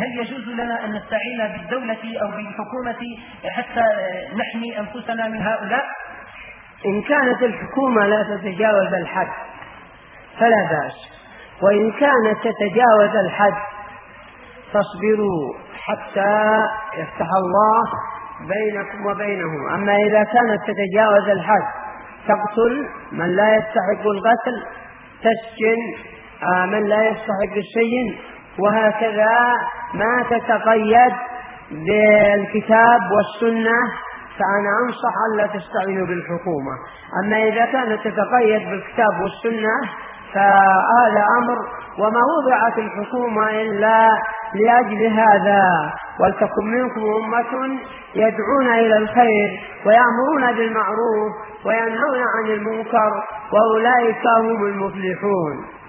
هل يجوز لنا أن نستعين بالدولة أو بالحكومة حتى نحمي أنفسنا من هؤلاء؟ إن كانت الحكومة لا تتجاوز الحد فلا بأس، وإن كانت تتجاوز الحد فاصبروا حتى يفتح الله بينكم وبينهم. أما إذا كانت تتجاوز الحد تقتل من لا يستحق القتل، تسجن من لا يستحق السجن، وهكذا ما تتقيد بالكتاب والسنة فأنا أنصح ألا تستعينوا بالحكومة. أما إذا كانت تتقيد بالكتاب والسنة فهذا أمر، وما وضعت الحكومة إلا لأجل هذا. ولتكن منكم أمة يدعون إلى الخير ويأمرون بالمعروف وينهون عن المنكر وأولئك هم المفلحون.